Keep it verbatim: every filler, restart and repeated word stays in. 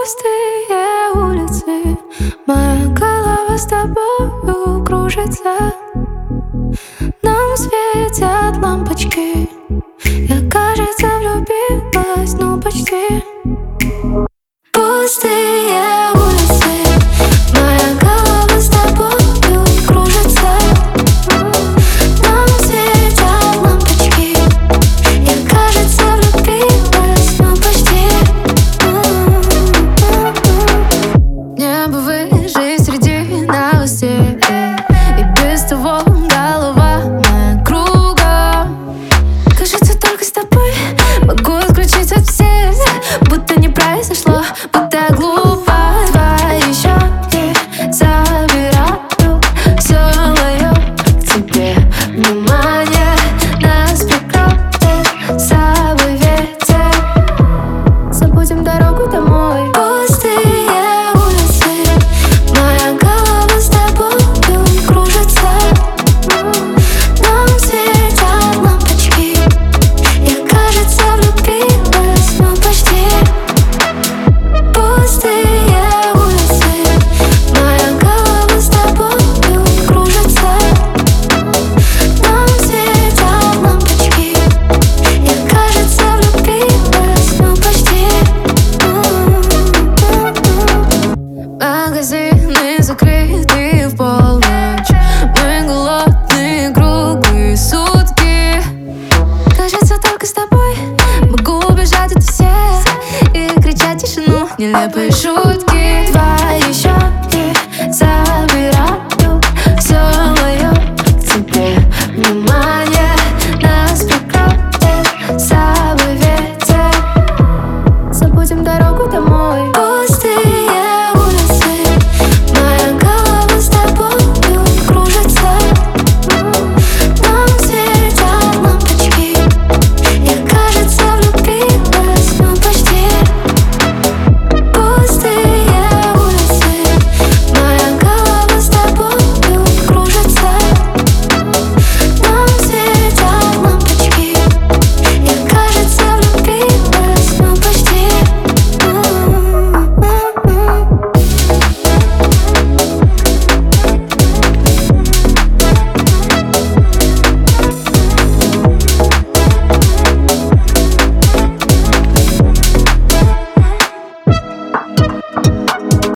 Пустые улицы, моя голова с тобою кружится. Нам светят лампочки, я, кажется, влюбилась, ну почти. Пустые улицы, моя голова с тобою кружится. Нам светят лампочки, я, кажется, влюбилась, ну почти. Небо выше среди новостей, и без того голова моя кругом. Кажется, только с тобой могу отключить от всех, будто не произошло, будто я глупо. Твои щеки забираю, все мое к тебе внимание. Нас прикроет с собой ветер, забудем дорогу домой. Пустые улицы, моя голова с тобою кружится. Нам светят лампочки, я, кажется, влюбилась, ну почти. Пустые улицы, моя голова с тобою кружится. Нам светят лампочки, я, кажется, влюбилась, ну почти. Магазины закрыты в полночь, мы голодные круглые сутки. Кажется, только с тобой могу убежать от всех и кричать тишину, нелепые шутки. Твои щеки забираю, все мое к тебе внимание. Нас прикроет с собой ветер, забудем дорогу домой.